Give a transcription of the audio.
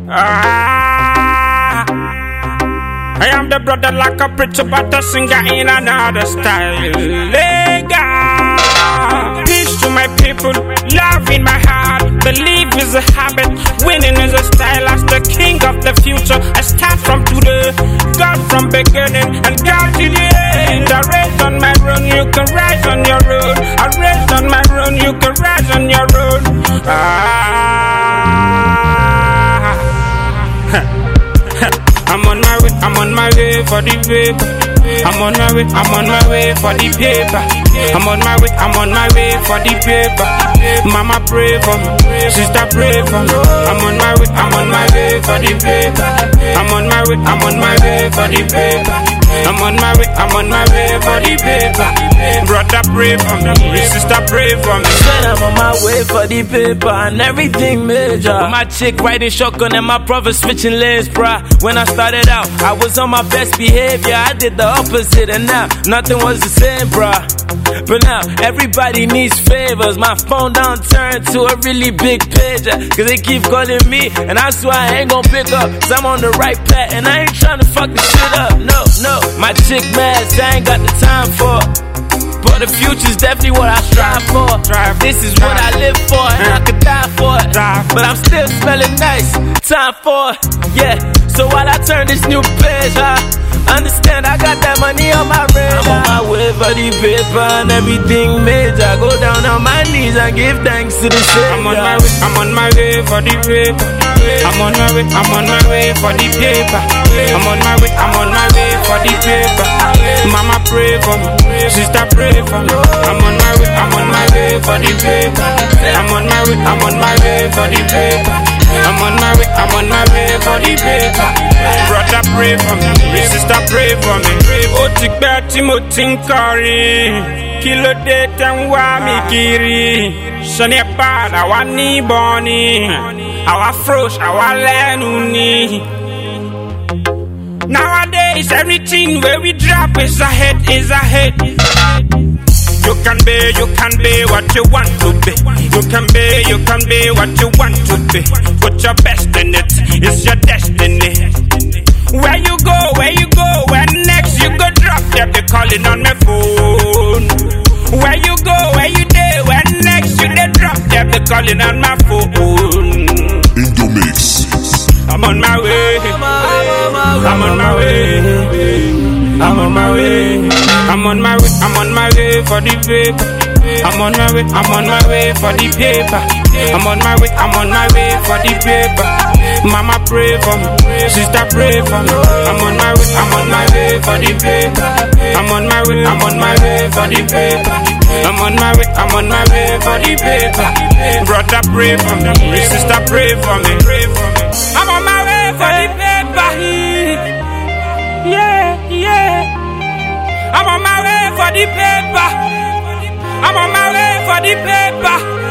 I am the brother like a preacher, but a singer in another style. Lega. Peace to my people, love in my heart. Believe is a habit, winning is a style. As the king of the future, I start from today. God from beginning and God to the end. I raised on my own, you can rise on your own. I raised on my own, you can rise on your own. I'm on my way for the paper. I'm on my way for the paper. I'm on my way for the paper. Mama pray for me, sister pray for me. I'm on my way for the paper. I'm on my way for the paper. I'm on my way for the paper. Brother pray for me, sister pray for me. Said I'm on my way for the paper and everything major. With my chick riding shotgun and my brother switching lanes, bruh. When I started out, I was on my best behavior. I did the opposite and now nothing was the same, bruh. But now everybody needs favors. My phone down turned to a really big pager, cause they keep calling me and I swear I ain't gon' pick up. Cause I'm on the right path and I ain't tryna fuck this shit up. No, my chick mad, so I ain't got the time for it. But the future's definitely what I strive for. This is what I live for and I could die for it. But I'm still smelling nice, time for it, yeah. So while I turn this new page, understand I got that money on my radar. I'm on my way for the paper and everything major. I go down on my knees and give thanks to the Savior. I'm on my way for the paper. I'm on my way for the paper. I'm on my way for the paper. Mama pray for me, sister pray for me. I'm on my way for the paper. I'm on my way for the paper. I'm on my way for the paper. Brother pray for me, sister pray for me. O ti gba tí mo ti ń kọrin, kí ló dé tẹ́ ń wá mi kiri? Ṣọ́ni ẹ̀ padà wá níbọn ni, àwa frosh àwa lẹ́nu ni. Nowadays everything where we drop is ahead, is ahead. You can be what you want to be. You can be what you want to be. Put your best in it, it's your destiny. Where you go, where next you go drop, they be calling on my phone. Where you go, where you there, where next you they drop, they be calling on my phone. In the mix. I'm on my way, I'm on my way, I'm on my way, I'm on my way for the paper. I'm on my way for the paper. I'm on my way for the paper. Mama pray for me, sister pray for me. I'm on my way for the paper. I'm on my way for the paper. I'm on my way for the paper. Brother pray for me, sister pray for me. I'm on my way for the paper. Yeah. I'm on my way for the paper. I'm on my way for the paper.